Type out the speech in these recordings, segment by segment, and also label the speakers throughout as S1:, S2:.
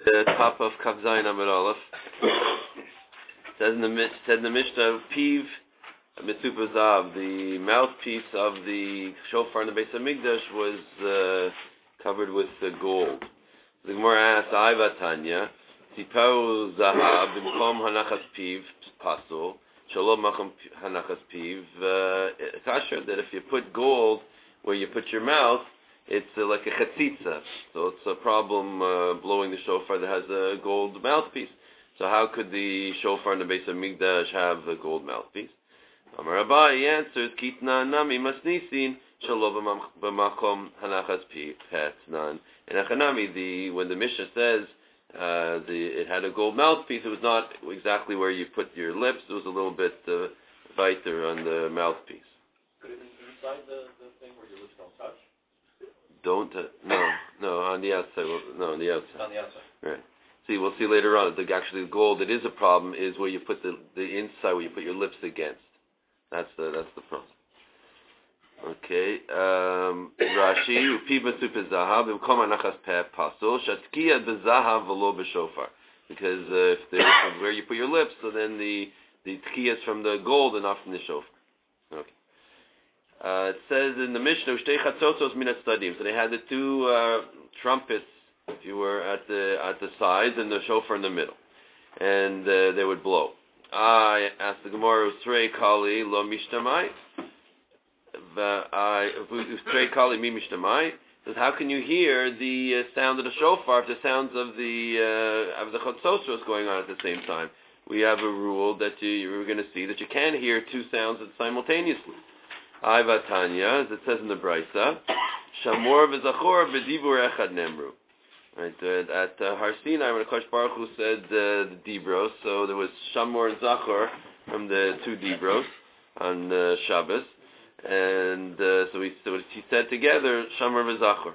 S1: the top of Kav Zayin Amud Aleph. Said in the Mishnah, Piv Mitzupa Zav, the mouthpiece of the shofar in the Beis Hamikdash was covered with gold. The Gemara asks, Aiva Tanya, Tipau Zahav, Bimkom Hanachas Piv Pasul, Shalom Macham Hanachas Piv, Kasher, that if you put gold where you put your mouth, it's like a chatzitza, so it's a problem blowing the shofar that has a gold mouthpiece. So how could the shofar in the Beis Hamikdash have a gold mouthpiece? Amar Abai, he answers, Kitna nami masnisin shalom b'makom hanachas petnan. In Achanami, when the Mishnah says it had a gold mouthpiece, it was not exactly where you put your lips. It was a little bit weiter on the mouthpiece.
S2: Could it be inside the thing where your lips don't touch?
S1: No, on the outside. No, on the outside.
S2: On the outside.
S1: Right. See, we'll see later on. Actually, the gold that is a problem is where you put the inside, where you put your lips against. That's the problem. Okay. Rashi, upiba supizahav imkom anachas pe pasul shatkiya bezahav v'lo b'shofar. Because if there's where you put your lips, so then the tkiya is from the gold and not from the shofar. Okay. It says in the Mishnah, Shtei chatzotzos min hatzadim. So they had the two trumpets, if you were at the sides, and the shofar in the middle, and they would blow. I asked the Gemara, Usrei kali lo mishtamai. Usrei kali mi mishtamai. Says, how can you hear the sound of the shofar if the sounds of the chatzotzos going on at the same time? We have a rule that you're going to see that you can't hear two sounds simultaneously. Aiva Tanya, as it says in the Brisa, Shamor v'Zachor b'dibur echad nemru. Right, at Har Sinai, when Akash Baruch Hu said the Dibros, so there was Shamor and Zachor from the two Dibros on Shabbos, and so he said together Shamor v'Zachor.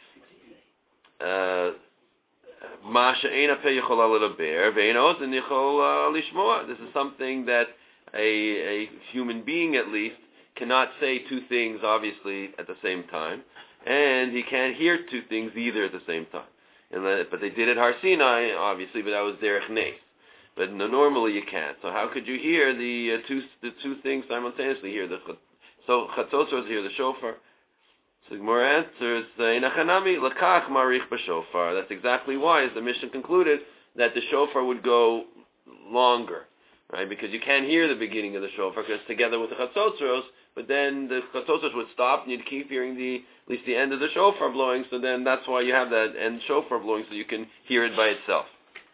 S1: Masha eina pe yichol ledaber ve'eina ozen yichol lishmoa. This is something that a human being, at least, cannot say two things obviously at the same time, and he can't hear two things either at the same time. But they did at Har Sinai, obviously, but that was derech nes. But normally you can't. So how could you hear the two things simultaneously? So chatzotzos hear the shofar. So the Gemara answers, in Achanami lakach marich b'shofar. That's exactly why, as the Mishnah concluded, that the shofar would go longer. Right, because you can't hear the beginning of the shofar because it's together with the chatzotzos, but then the chatzotzos would stop and you'd keep hearing at least the end of the shofar blowing, so then that's why you have that end shofar blowing, so you can hear it by itself.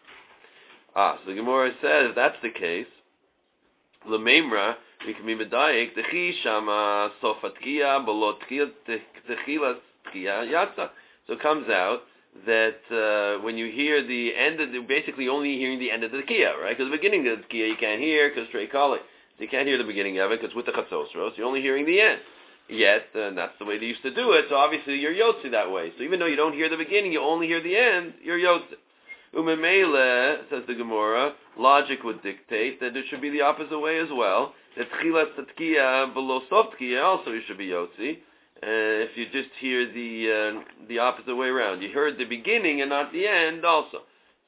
S1: So the Gemara says, if that's the case, l'meimra, we can be medayik, techi shama sofatkiya, bolo techilas tkiya yatsa. So it comes out that when you hear the end of basically only hearing the end of the tkiya, right? Because the beginning of the tkiya you can't hear because straight kali. So you can't hear the beginning of it because with the chatzosros you're only hearing the end. Yet, that's the way they used to do it, so obviously you're yotzi that way. So even though you don't hear the beginning, you only hear the end, you're yotzi. Umemele, says the Gemara, logic would dictate that it should be the opposite way as well. That tchilas tkiya below sof tkiya also you should be yotzi. If you just hear the opposite way around, you heard the beginning and not the end also.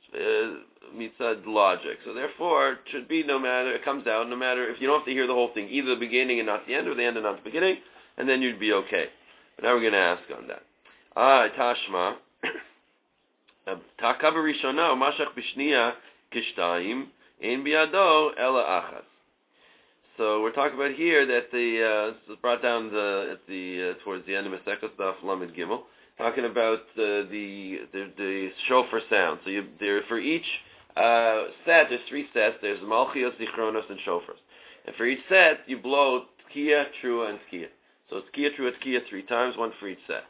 S1: Mitzad logic. So therefore, it should be it comes out no matter if you don't have to hear the whole thing, either the beginning and not the end, or the end and not the beginning, and then you'd be okay. But now we're going to ask on that. Tashma. Takab rishona mashach b'shniya kishtayim ein biado ela achas. So we're talking about here that this is brought down towards the end of Masechus Daf Lamed Gimel, talking about the shofar sound. So for each set, there's three sets. There's Malchios, Zichronos, and shofars. And for each set, you blow Tkiya, Trua, and Tkiya. So it's Tkiya, Trua, Tkiya 3 times, one for each set.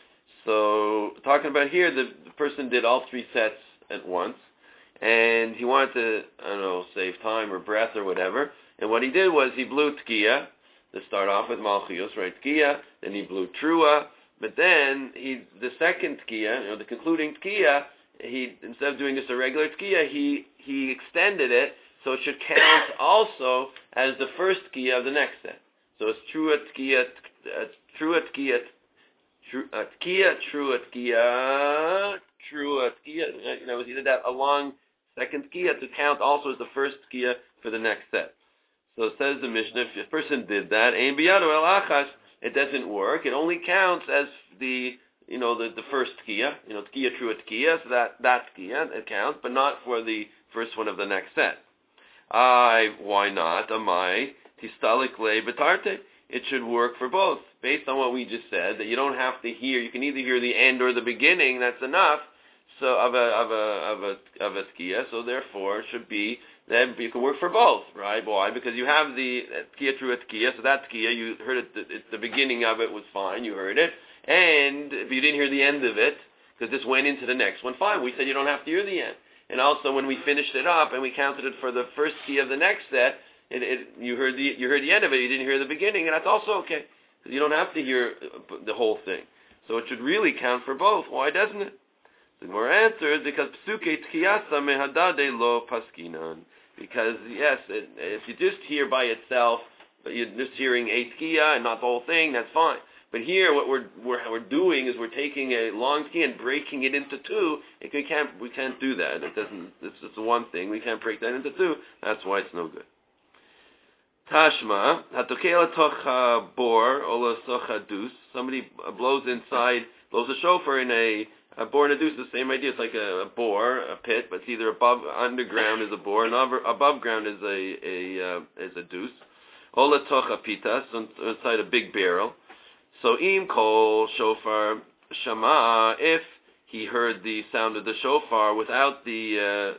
S1: So talking about here, the person did all 3 sets at once, and he wanted to, save time or breath or whatever. And what he did was he blew Tkiya to start off with Malchios, right? Tkiya, then he blew Trua, but then the second Tkiya, the concluding Tkiya, instead of doing just a regular Tkiya, he extended it so it should count also as the first Tkiya of the next set. So it's Trua Tkiya, tkiya, true tkiya, true tkiya. You know, either that a long second tkiya to count also as the first tkiya for the next set. So it says the Mishnah, if a person did that, ein biyado el achas, it doesn't work. It only counts as the first tkiya, tkiya, true tkiya, so that tkiya, it counts, but not for the first one of the next set. Why not? Amai, tistalik le betarte. It should work for both, based on what we just said, that you don't have to hear, you can either hear the end or the beginning, that's enough, so of a tkiya, so therefore it should be, then you can work for both, right? Why? Because you have the tkiya, true tkiya, so that tkiya, you heard it, the beginning of it was fine, you heard it, and if you didn't hear the end of it, because this went into the next one, fine, we said you don't have to hear the end. And also when we finished it up and we counted it for the first tkiya of the next set, you heard the end of it, you didn't hear the beginning, and that's also okay. Because you don't have to hear the whole thing. So it should really count for both. Why doesn't it? The Gemara answers, because psuke tkiyasa mehadade lo paskinan. Because, yes, if you just hear by itself, but you're just hearing a tkiya and not the whole thing, that's fine. But here, what we're doing is we're taking a long tkiya and breaking it into two. We can't do that. It's just one thing. We can't break that into two. That's why it's no good. Tashma, hatokela toch bor, ola socha dus. Somebody blows a shofar in a bor and a deuce, the same idea. It's like a bore, a pit, but it's either underground is a bore, and above ground is a deuce. Ola tocha pitas, inside a big barrel. So im kol shofar shama, if he heard the sound of the shofar without the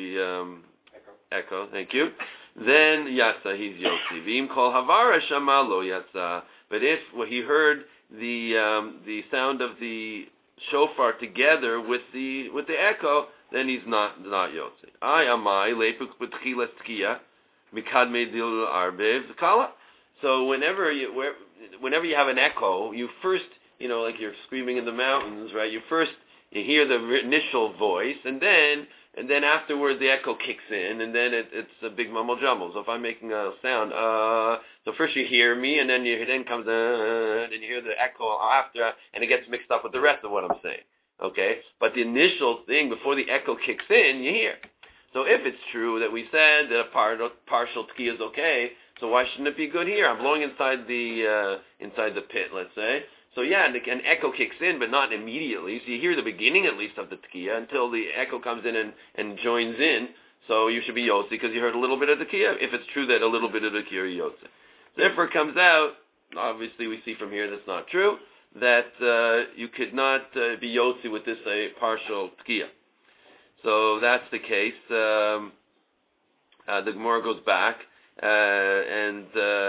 S1: echo, thank you, then yatsa, he's yotzi. V'im kol havara shama lo yatsa. But if he heard the sound of the shofar together with the echo, then he's not yotzi. Ay amai lepuk b'tchilas tkiya mikad meidil arbev kala. So whenever you have an echo, you first, like you're screaming in the mountains, right? You hear the initial voice, and then afterward the echo kicks in, and then it's a big mumble jumble. So if I'm making a sound, so first you hear me, and then comes and you hear the echo after, and it gets mixed up with the rest of what I'm saying. Okay, but the initial thing before the echo kicks in, you hear. So if it's true that we said that a partial tkiya is okay, so why shouldn't it be good here? I'm blowing inside the pit, let's say. So yeah, an echo kicks in, but not immediately. So you hear the beginning at least of the tkiya until the echo comes in and joins in. So you should be yotzi because you heard a little bit of the tkiya. If it's true that a little bit of the tkiya is yotzi, therefore it comes out. Obviously, we see from here that's not true. That you could not be yotzi with this partial tkiya. So that's the case. The Gemara goes back. And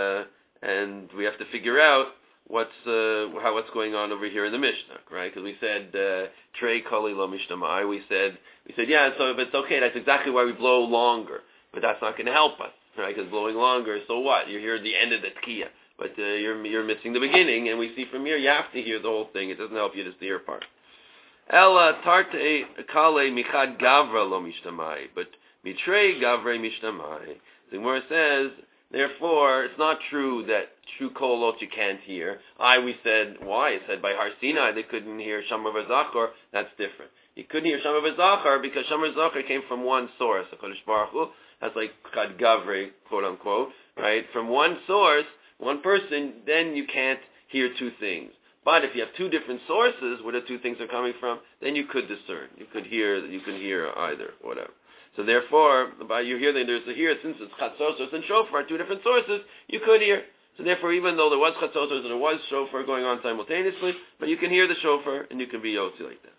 S1: we have to figure out what's going on over here in the Mishnah, right? Because we said trei koli lo mishtamai. We said yeah. So if it's okay, that's exactly why we blow longer. But that's not going to help us, right? Because blowing longer, so what? You hear the end of the tkiya, but you're missing the beginning. And we see from here you have to hear the whole thing. It doesn't help you just to hear part. Ela tarte kale michad gavra lo mishtamai, but mitrei gavre mishtamai. The Gemara says, therefore, it's not true that true kolot you can't hear. We said, why? It said by Har Sinai they couldn't hear Shamar v'Zachor. That's different. You couldn't hear Shamar v'Zachor because Shamar v'Zachor came from one source. HaKadosh Baruch Hu, that's like Chad Gavre, quote unquote, right? From one source, one person, then you can't hear two things. But if you have two different sources where the two things are coming from, then you could discern. You can hear either, whatever. So therefore, by you hear that there's a here, since it's chatzosos and shofar, two different sources, you could hear. So therefore, even though there was chatzosos and there was shofar going on simultaneously, but you can hear the shofar and you can be yotzi like that.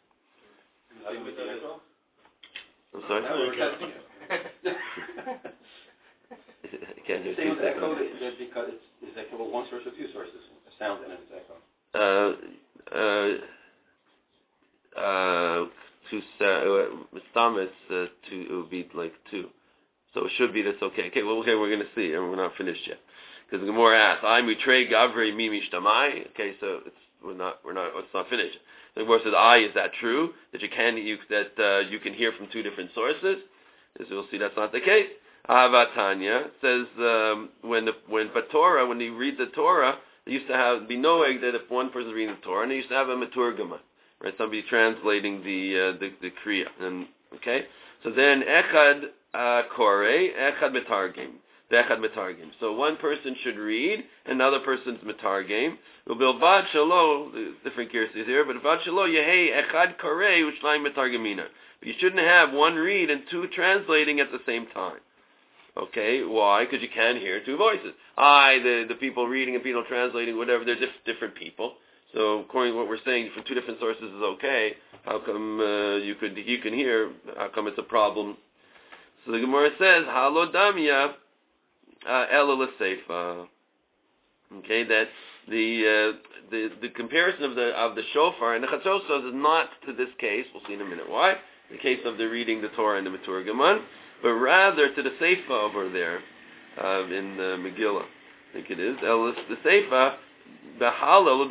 S1: I'm sorry? I can't hear
S2: Same
S1: two
S2: echo because it's echo one source or two sources, a sound and it's echo. It would be like two, so it should be that's okay. Okay, we're going to see, and we're not finished yet, because the Gemara asks, "I mitrei gavri mi mishtamai." Okay, so it's not finished. The Gemara says, "Is that true that you can hear from two different sources?" As we'll see, that's not the case. Avatanya says when he reads the Torah,
S1: They used to be noeg that if one person is reading the Torah, and they used to have a maturgaman, right? Somebody translating the kriya. And okay, so then echad kore, echad metargim. The echad metargim. So one person should read, another person's metargim. Ubilvad shelo, different cases here, but vad shelo yehei echad kore u'shnaim metargimina. But you shouldn't have one read and two translating at the same time. Okay, why? Because you can't hear two voices. The people reading and people translating, whatever, they're different people. So according to what we're saying, from two different sources is okay. How come you can hear? How come it's a problem? So the Gemara says, Halo damya ela l'seifa. Okay, that the comparison of the shofar and the chatzos is not to this case. We'll see in a minute why. The case of the reading the Torah and the Maturgaman, but rather to the Seifa over there in Megillah. I think it is. The Seifa, the Halal,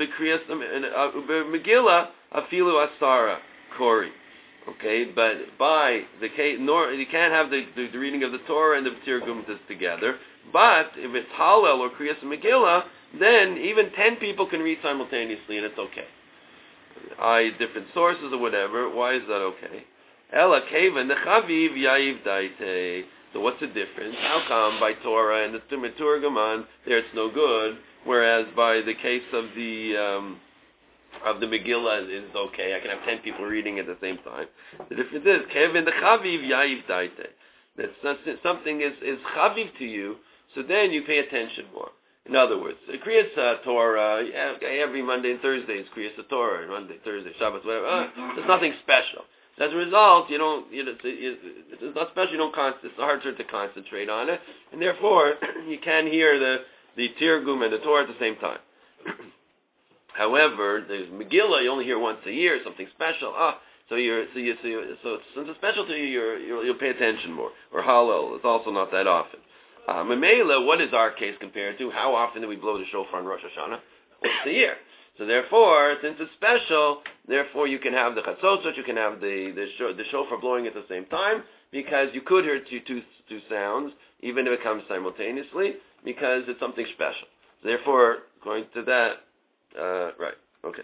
S1: Megillah, afilu asara, kori. Okay, but by the case, you can't have the reading of the Torah and the Maturgaman together. But if it's Halal or Kriyas Megillah, then even 10 people can read simultaneously, and it's okay. Different sources or whatever. Why is that okay? Ela kaven the chaviv yayiv daite. So what's the difference? How come by Torah and the Maturgaman there it's no good, whereas by the case of the Megillah it's okay? I can have 10 people reading at the same time. The difference is kaven the chaviv yayiv daite. That something is chaviv to you, so then you pay attention more. In other words, Kriyas Torah every Monday and Thursday is Kriyas Torah, Monday, Thursday, Shabbat, whatever. There's nothing special. As a result, it's not special. It's harder to concentrate on it, and therefore you can hear the Tirgum and the Torah at the same time. However, there's Megillah. You only hear once a year, something special. So since it's special to you, you'll pay attention more. Or Hallel, it's also not that often. Memela, what is our case compared to? How often do we blow the shofar on Rosh Hashanah? Once a year. So therefore, since it's special, therefore you can have the chatzotzot, you can have the shofar blowing at the same time, because you could hear two sounds, even if it comes simultaneously, because it's something special. So therefore, going to that, right, okay.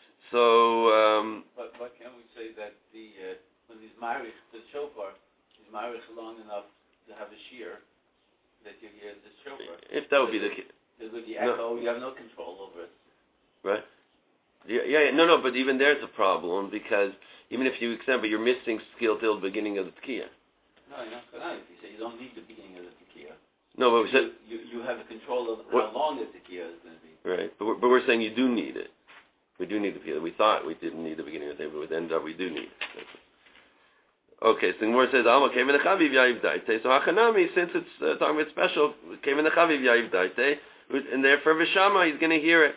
S1: So,
S3: but can we say that when he's married, the shofar is married long enough to have a shear, that you hear the shofar?
S2: If that would be the case.
S3: With the echo, you have no control over it.
S2: Right. No, but even there's a problem, because even if you example, you're missing skill till the beginning of the Tekiah.
S3: No, you're not correct. You say you don't need the beginning of the Tekiah.
S2: No, but we said
S3: you have control of how long the Tekiah is going to be. Right,
S2: but we're saying you do need it. We do need the Tekiah. We thought we didn't need the beginning of the day, but with end up we do need it. Okay, so the Gemara says, "Alma came in the chaviv yayiv daite." So Hachanami, since it's talking about special, came in the chaviv yayiv daite, and therefore Vishama, he's going to hear it.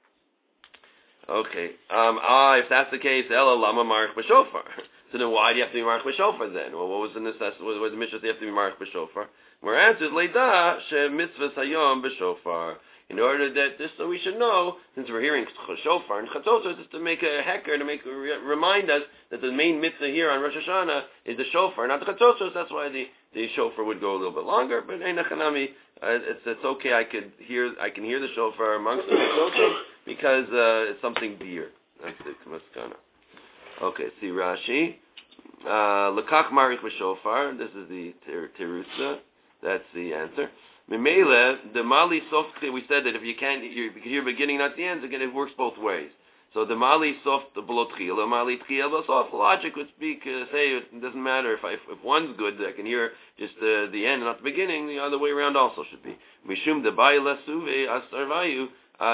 S2: Okay. If that's the case, Ella Lama Marach B'Shofar. So then why do you have to be Marach B'Shofar then? Well, what was the necessity? What was the mission? You have to be Marach B'Shofar. Where answers Leida She Mitzvah Sayom B'Shofar. In order that this, so we should know, since we're hearing Shofar and Chatzot, just to make a hecker, to remind us that the main mitzvah here on Rosh Hashanah is the Shofar, not the Chatzot. That's why the Shofar would go a little bit longer. But it's okay. I can hear the Shofar amongst the Chatzot, because it's something dear. That's the maskana. Okay, see Rashi. Lekach marich b'shofar. This is the terusa. That's the answer. Memele, the mali soft. We said that if you can't hear beginning, not the end, again it works both ways. So the mali soft below tchil, the mali tchil soft. Logic would speak say it doesn't matter if one's good, I can hear just the end, not the beginning. The other way around also should be. Mishum de bayla suve asarvayu.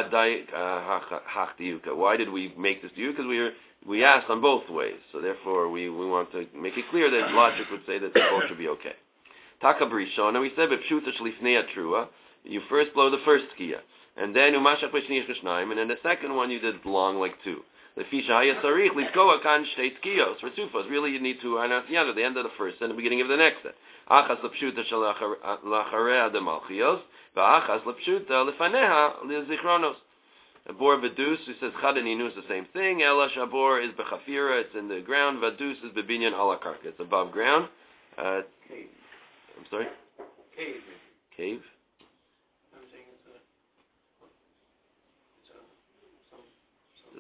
S2: Why did we make this to you? Because we asked on both ways. So therefore, we want to make it clear that logic would say that the both should be okay. Taka b'rishona, we said b'pshuta shlifnei trua. You first blow the first tkiya, and then umashach b'shniach b'shnayim, and then the second one you did long like two. The fisha hayasarich litkoa kan shtei tkiyos for sufos. Really, you need to announce the other, the end of the first and the beginning of the next set. Achas l'pshuta shalacharea de malchios. V'achas l'pshuta lefaneha lezichronos. A bor v'dus, he says chad and inu is the same thing. Ela shabor is b'chafira, it's in the ground. V'dus is b'binyan ala karka, it's above ground.
S3: Cave.
S2: I'm sorry?
S3: Cave.
S2: Cave?
S3: I'm saying it's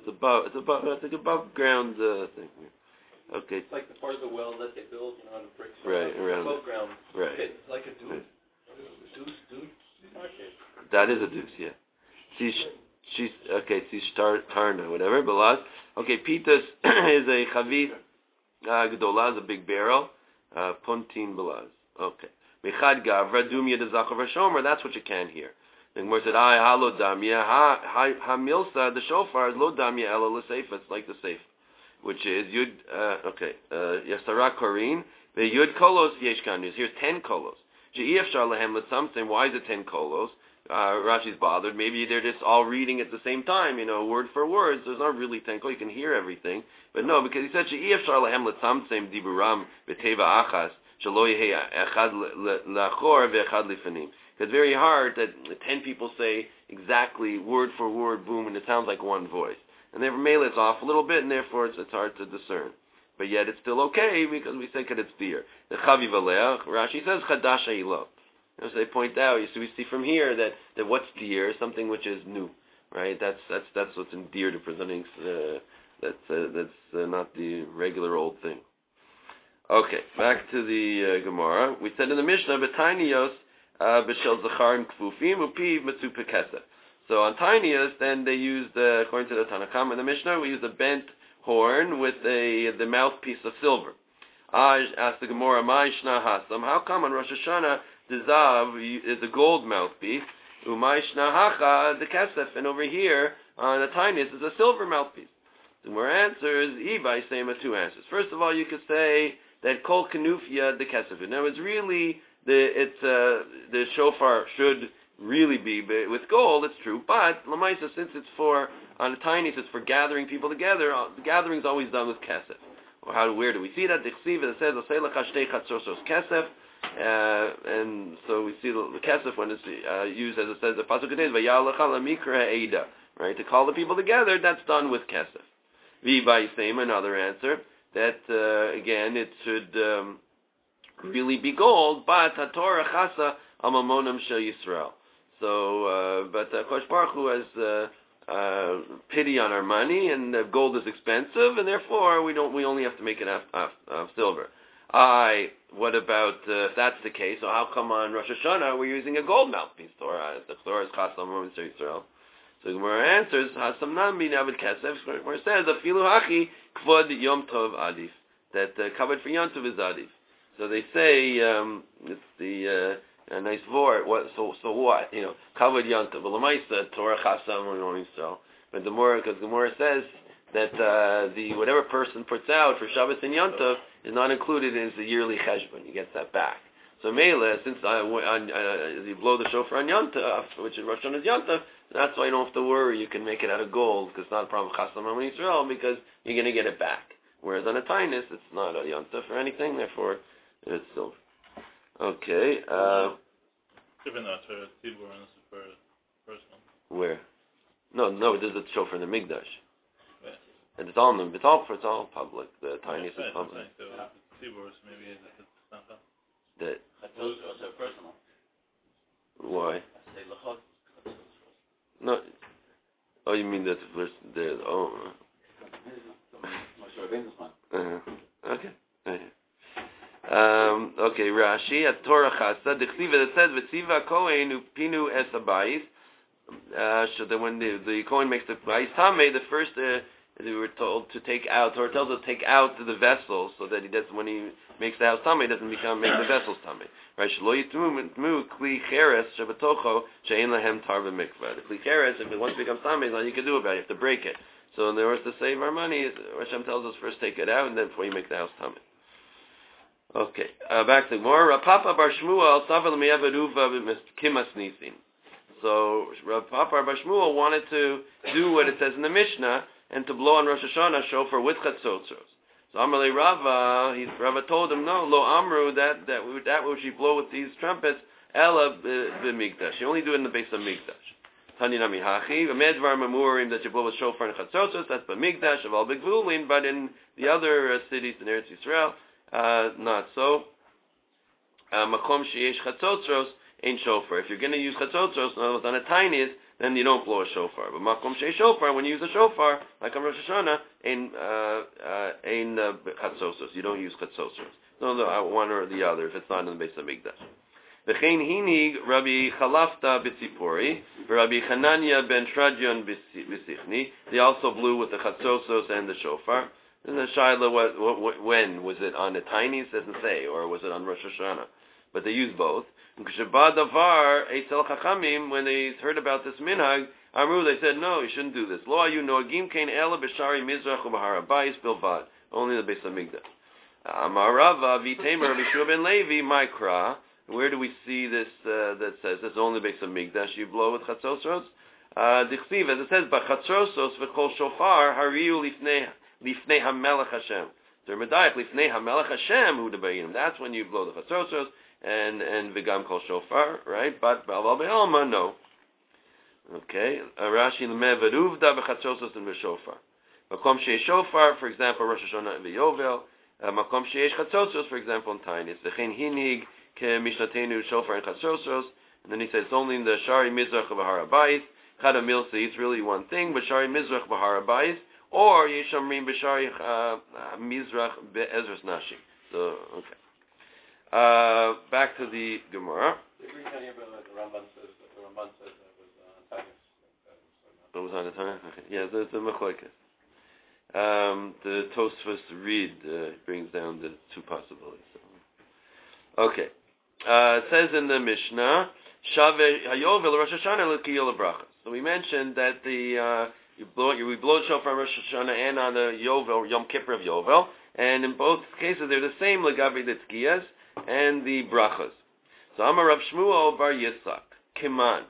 S1: It's above. It's like above ground thing. Okay.
S4: It's like the part of the well that they build, on the bricks.
S1: Right, around
S4: above ground.
S1: Right.
S4: Okay, it's like a deuce.
S1: Right.
S4: Deuce. Okay.
S1: That is a deuce, yeah. She's okay. She's tarna, whatever. Balaz. Okay, pitas is a chavit gedola, is a big barrel. Pontin balaz. Okay. Mechad gavra dumya de zachor v'shomer. That's what you can hear. The Gemara said, "I halo damya ha milsa." The shofar is lo damya ela l'seifa. It's like the seif, which is yud. Yasara korin ve'yud kolos yesh kanus. Here's 10 kolos. She'iyafshar lehem l'samtim. Why is it 10 kolos? Rashi's bothered. Maybe they're just all reading at the same time, word for word. So there's not really 10 kolos. You can hear everything, but no, because he said she'iyafshar lehem l'samtim diburam b'teva achas shelo yehi echad lachor ve'echad lifanim. It's very hard that 10 people say exactly word for word, boom, and it sounds like one voice. And therefore, mele it's off a little bit, and therefore it's hard to discern. But yet it's still okay because we think that it's dear. The chaviv aleh, Rashi says chadash ha'ilo. So they point out. So we see from here that what's dear is something which is new, right? That's what's endeared to presenting. That's not the regular old thing. Okay, back to the Gemara. We said in the Mishnah, b'tainiyos. B'shel zacharim kfufim upiv metzupe kesef. So on tiniest, then they used, according to the Tanakh in the Mishnah, we used a bent horn with the mouthpiece of silver. I asked the Gemara, "Mai shna hasam? How come on Rosh Hashanah the zav is a gold mouthpiece, umai shna hacha the kesef, and over here on the tiniest is a silver mouthpiece?" The Gemara answers, "Ibai sema 2 answers. First of all, you could say that kol kenufia the kesef. Now it's really the shofar should really be with gold. It's true, but lamaisa, since it's on the tiniest, it's for gathering people together. The gathering is always done with kesef. Where do we see that? The chsiva that says kesef, and so we see the kesef when it's used as it says the pasuk contains vayalecha lamikra eida, right? To call the people together, that's done with kesef. V'bai same another answer that again it should. Really be gold, but Torah chasa amamonam shel Yisrael. So, but Kosh Baruch Hu has pity on our money, and gold is expensive, and therefore we only have to make it of silver. What about if that's the case? So how come on Rosh Hashanah we're using a gold mouthpiece? The Torah is chasa amamonam shel Yisrael. So Gemara answers hasam nami navid kesef. Gemara says afilu hachi kvod yom tov adif, that covered for yom tov is adif. So they say it's the a nice word. So what? Kavod Yontav. Well, Lamaisa Torah Chasam and so. But because the Gemara says that the whatever person puts out for Shabbos and Yontav is not included in the yearly cheshbon. He gets that back. So Mela, since you blow the shofar on Yontav, which is Rosh Hashanah's Yontav, that's why you don't have to worry. You can make it out of gold because it's not a problem Chasam and Yisrael because you're going to get it back. Whereas on a tinus, it's not a Yontav or anything. Therefore. It's silver. Okay.
S5: Even that Tibur and for personal.
S1: Where? No. There's a shofar in the Mikdash,
S5: Yeah.
S1: and it's all public. The tiniest is public.
S5: So Tibur maybe it's not that.
S1: That.
S3: Also personal.
S1: Why? No. Oh, you mean that the Okay. Okay, Rashi at Torah Chasa, the Chsiva that says V'tziva Kohen Upinu Es Habayis. So that when the Kohen makes the Bayis Tameh, the first they were told to take out, or tells us to take out the vessels, so that he doesn't, when he makes the house Tameh, doesn't make the vessels Tameh. Right? Shlo Yitmu Kli Cheres Shabatocho She'en Lahem Tar B'Mikvah. The Kli Cheres, if it once becomes Tameh, there's nothing you can do about it. You have to break it. So in order to save our money, Hashem tells us first take it out, and then before you make the house Tameh. Okay, back to more. Papa Bar Shmuel Savel Miyaveruva Kimas Nisin. So Papa Bar Shmuel wanted to do what it says in the Mishnah and to blow on Rosh Hashanah shofar with chatzotzros. So Amalei Rava told him no, lo amru that which you blow with these trumpets ela b'mikdash. You only do it in the base of Mikdash. Tani nami hachi v'medvar mamurim that you blow with shofar and chatzotzros. That's b'mikdash of all b'gvulin, but in the other cities in Eretz Yisrael. Not so. Makom sheyesh chatzotzros ain't shofar. If you're going to use chatzotzros, in other words, on a tiniest, then you don't blow a shofar. But makom shei shofar, when you use a shofar, like on Rosh Hashanah, in chatzosos, you don't use chatzosos. No, one or the other if it's not in the Beis Hamikdash. V'chein hinig Rabbi Chalafta b'tzipori, Rabbi Chananya ben Tradion b'sichni. They also blew with the chatzosos and the shofar. And the shaila, when was it on the tiny? It doesn't say, or was it on Rosh Hashanah? But they use both. When they heard about this minhag, Amru, they said, no, you shouldn't do this. Lo ayu noagim kein ela b'shari mizrach u'b'har habayis bilvad. Only the Beis Hamikdash. Amarava v'temer Rabbi Shua ben Levi ma'ikra. Where do we see this that says it's only Beis Hamikdash you blow with chatzos? Dichsiv, as it says, b'chatzos v'kol shofar hariu lifnei hamelech Hashem. So medayich lifnei hamelech Hashem hu debayim. That's when you blow the chatzos and v'gam kol shofar, right? But b'aval be'alma, no. Okay. Rashi l'meh v'ruvda b'chatzos and v'shofar. Makom sheish shofar, for example, Rosh Hashanah and v'yovel. Makom sheish chatzos, for example, in Tainis. V'chein hinig kemishnatenu shofar and chatzos. And then he says it's only in the shari mizrach v'har habayis. Chad milsi, it's really one thing, but shari mizrach b'har habayis, or yeshamrim b'shari mizrach be'ezras nashi. So, okay. Back to the Gemara.
S4: The Ramban says that
S1: It was on the time? Okay. Yeah, the Mechloekes. The Tosfos Reed brings down the two possibilities. Okay. It says in the Mishnah, Shaveh Hayovel Rosh Hashanah L'Kiyol L'Brachas. So we mentioned that we blow the shofar on Rosh Hashanah and on the Yovel, Yom Kippur of Yovel, and in both cases they're the same L'Gavi the Tkiyas and the Brachas. So Amar Rav Shmuel Bar Yitzchak Kiman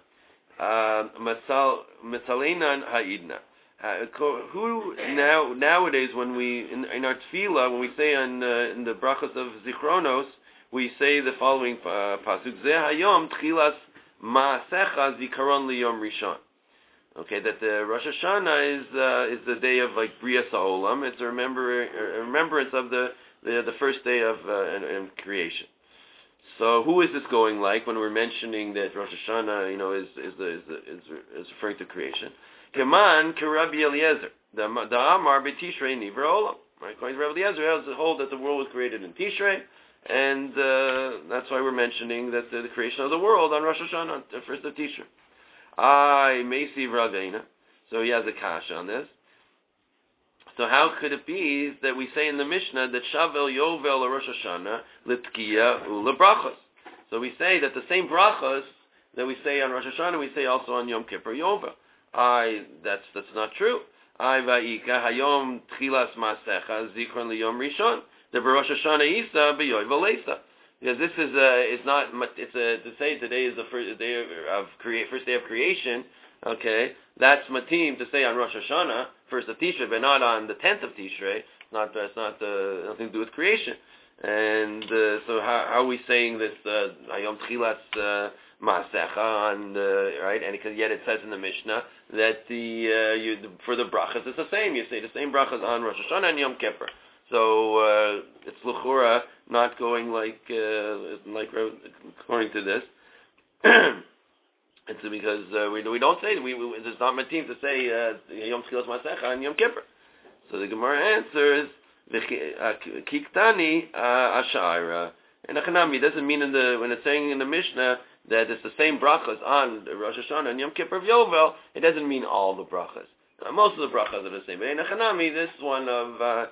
S1: Metzalenan Ha'idna. Who nowadays when we in our tefillah, when we say in the Brachas of Zichronos, we say the following pasuk: Zeh hayom tchilas ma'asecha zikaron liyom rishon. Okay, that the Rosh Hashanah is the day of like Bria Sa'olam. It's a remembrance of the first day of creation. So who is this going like when we're mentioning that Rosh Hashanah, is referring to creation? Keman Rabbi Eliezer, the Amar b'Tishrei Nivra Olam. Right, according to Rabbi Eliezer, has the hold that the world was created in Tishrei. And that's why we're mentioning that the creation of the world on Rosh Hashanah, the first of Tishrei. Meisi Ravena. So he has a kasha on this. So how could it be that we say in the Mishnah that Shavel Yovel Rosh Hashanah L'Tkiya U'Lebrachos? So we say that the same brachos that we say on Rosh Hashanah, we say also on Yom Kippur Yovel. That's not true. Va'ika Hayom Tchilas Masecha Zikron Liyom Rishon. The Rosh Hashanah Isa b'Yovel Leisa, because this is not. It's to say today is the first day of creation. Okay, that's matim to say on Rosh Hashanah, first of Tishrei, but not on the 10th of Tishrei. That's not nothing to do with creation. And so how are we saying this Hayom Tchilas Maasecha on right? And because yet it says in the Mishnah that for the brachas it's the same. You say the same brachas on Rosh Hashanah and Yom Kippur. So it's l'chura not going like according to this. It's because we don't say it's not matim to say Yom Tchilas Masecha and Yom Kippur. So the Gemara answers Kiktani Ashaira. And Achanami doesn't mean when it's saying in the Mishnah that it's the same brachas on Rosh Hashanah and Yom Kippur of Yovel. It doesn't mean all the brachas. Most of the brachas are the same. But in Achanami, this one of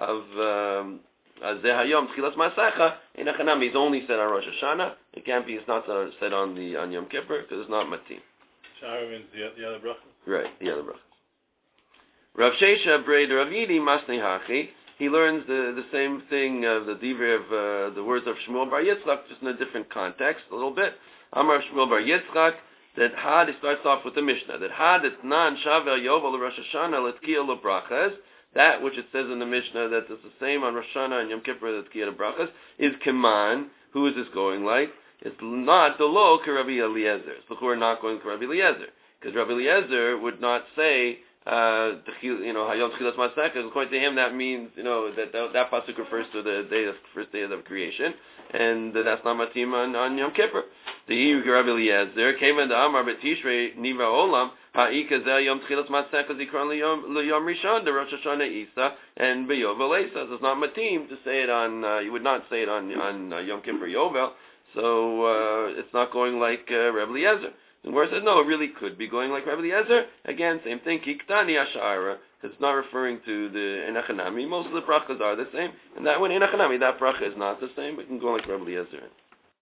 S1: Zehayom Tchilas Masecha in Achanami is only said on Rosh Hashanah. It can't be. It's not said on Yom Kippur because it's not matim.
S5: Shara means the other brachas.
S1: Right, the other brachas. Rav Shesha Brei Rav Yidi Masnei Hachi. He learns the same thing of the divrei of the words of Shmuel Bar Yitzchak, just in a different context, a little bit. Amar Shmuel Bar Yitzchak that Had, it starts off with the Mishnah that Had it's non Shavel Yovel Rosh Hashanah L'Tkiya L'Brachas. That which it says in the Mishnah that it's the same on Rosh Hashanah and Yom Kippur L'Tkiya L'Brachas is Keman. Who is this going like? It's not the lo Rabbi Eliezer. It's we're not going to Rabbi Eliezer because Rabbi Eliezer would not say
S2: Hayom Tchilas Masechah. According to him, that means that pasuk refers to the first day of the creation, and that's not matim on Yom Kippur. The Rabbi Eliezer came in the Amar B'Tishrei Niva Olam Ha'ikazel Yom Tchilas Masechah Zikron L'Yom Rishon the Rosh Hashanah Isa and B'Yovel Eisa. It's not matim to say it on. You would not say it on Yom Kippur Yovel. So it's not going like Rabbi Eliezer. The Gemara says, no, it really could be going like Rabbi Eliezer. Again, same thing, Kiktani Ashara. It's not referring to the Enachanami. Most of the brachas are the same. And that one, Enachanami, that bracha is not the same. We can go like Rabbi Eliezer.